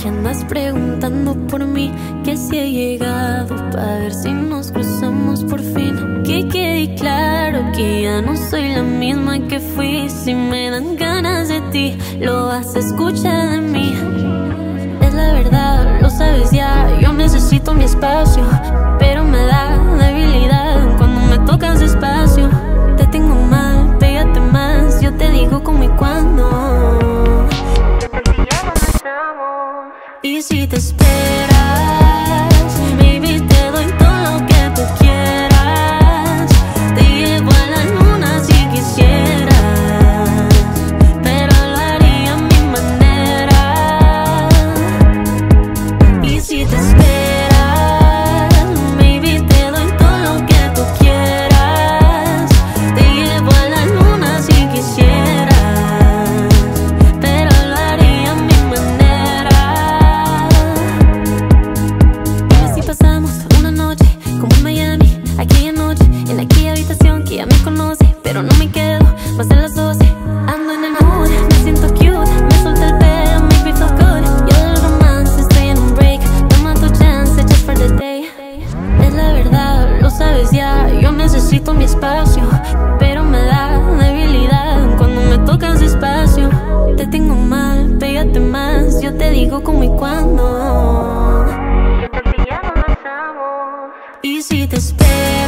que andas preguntando por mí, que si he llegado para ver si nos cruzamos por fin. Que quede claro que ya no soy la misma que fui. Si me dan ganas de ti, lo vas a escuchar de mí. Es la verdad, lo sabes ya, yo necesito mi espacio, pero me da debilidad cuando me tocas despacio. Te tengo mal, pégate más, yo te digo cómo y cuándo. Y si te esperas, baby, te doy todo lo que tú quieras. Te llevo a la luna si quisieras, pero lo haría a mi manera. Y si te esperas, baby, te doy todo lo que tú quieras. Te llevo a la luna si quisieras, pero lo haría a mi manera. Pasamos una noche como en Miami, aquella noche en aquella habitación que ya me conoce, pero no me quedo más de las 12. Ando en el mood, me siento cute, me solté el pelo, make me feel good. Yo del romance estoy en un break, toma tu chance just for the day. Es la verdad, lo sabes ya, yo necesito mi espacio, pero me da debilidad cuando me tocas despacio. Te tengo mal, pégate más, yo te digo cómo y cuándo. Y si te espero